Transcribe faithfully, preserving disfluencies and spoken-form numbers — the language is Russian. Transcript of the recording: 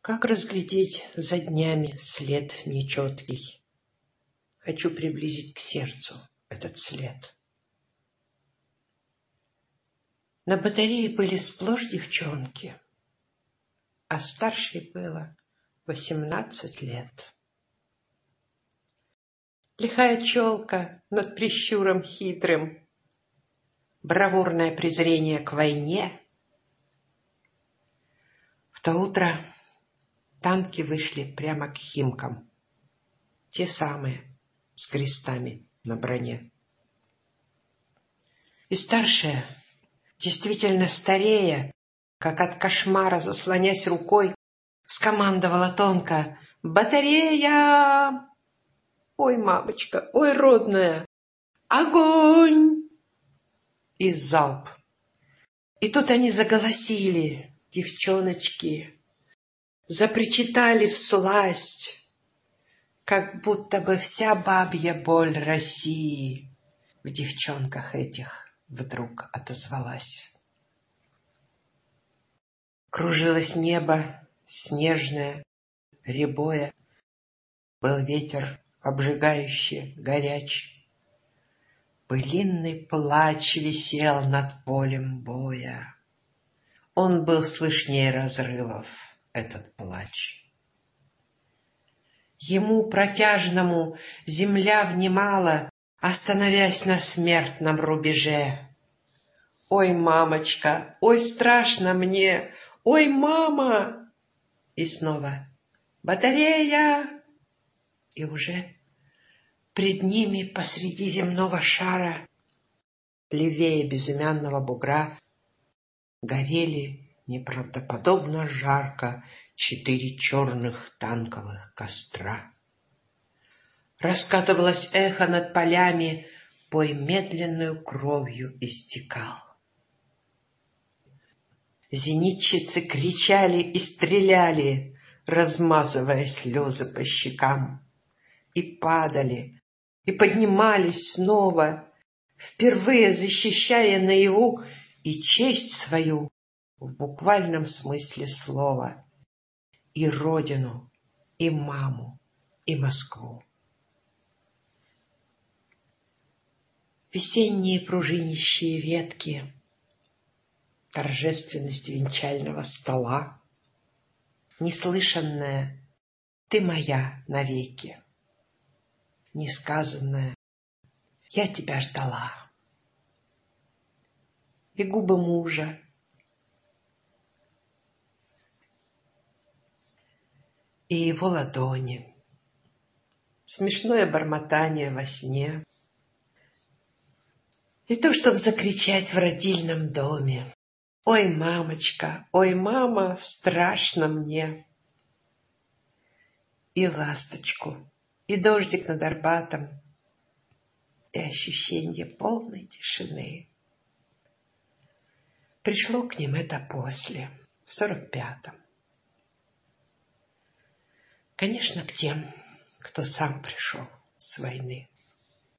Как разглядеть за днями след нечеткий? Хочу приблизить к сердцу этот след. На батарее были сплошь девчонки, а старшей было восемнадцать лет. Лихая челка над прищуром хитрым, бравурное презрение к войне. В то утро танки вышли прямо к Химкам, те самые, с крестами на броне. И старшая, действительно старея, как от кошмара заслонясь рукой, скомандовала тонко: «Батарея! Ой, мамочка, ой, родная! Огонь!» И залп. И тут они заголосили, девчоночки, запричитали всласть, как будто бы вся бабья боль России в девчонках этих вдруг отозвалась. Кружилось небо снежное, рябое, был ветер обжигающий, горяч. Пылинный плач висел над полем боя. Он был слышнее разрывов, этот плач. Ему протяжному земля внимала, остановясь на смертном рубеже. «Ой, мамочка, ой, страшно мне! Ой, мама!» И снова «Батарея!» И уже пред ними посреди земного шара, левее безымянного бугра, горели неправдоподобно жарко четыре черных танковых костра. Раскатывалось эхо над полями, бой медленную кровью истекал. Зенитчицы кричали и стреляли, размазывая слезы по щекам, и падали, и поднимались снова, впервые защищая наяву и честь свою в буквальном смысле слова, и родину, и маму, и Москву. Весенние пружинищие ветки, торжественность венчального стола, неслышанное «ты моя навеки», несказанное «я тебя ждала», и губы мужа, и его ладони, смешное бормотание во сне, и то, чтоб закричать в родильном доме: «Ой, мамочка, ой, мама, страшно мне!» И ласточку, и дождик над Арбатом, и ощущение полной тишины. Пришло к ним это после, в сорок пятом. Конечно, к тем, кто сам пришел с войны.